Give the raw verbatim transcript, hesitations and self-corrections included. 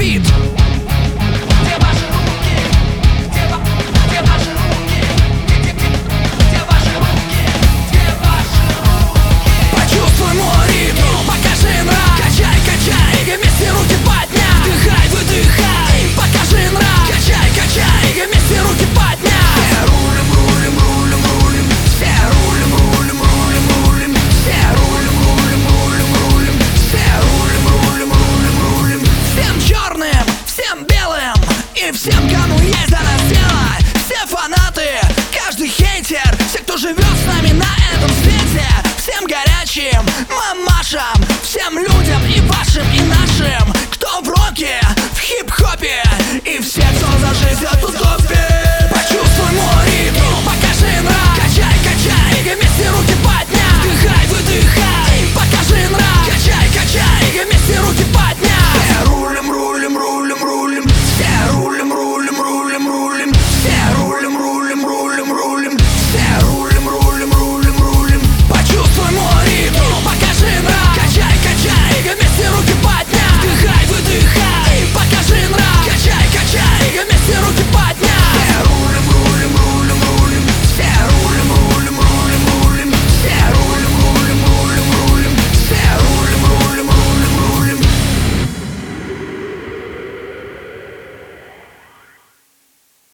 бит. Где ваши руки? Где, ва- где ваши руки? Где, где, где ваши руки? Где ваши руки? Почувствуй мой ритм, покажи нрав. Качай, качай, и вместе руки поднять. Вдыхай, выдыхай, покажи нрав. Качай, качай, и вместе руки поднять. Все рулим, рулим, рулим, рулим. Все рулим, рулим, рулим, рулим. Все рулим, рулим, рулим, рулим. Все рулим, рулим, рулим, рулим. Всем черным, всем белым и всем, кому есть до нас дело. Все фанаты, каждый хейтер, все, кто живет с нами на этом свете. Всем горячим мамашам, всем людям и вашим, и нашим, кто в роке, в хип-хопе, и все, кто за жизнь от утопии.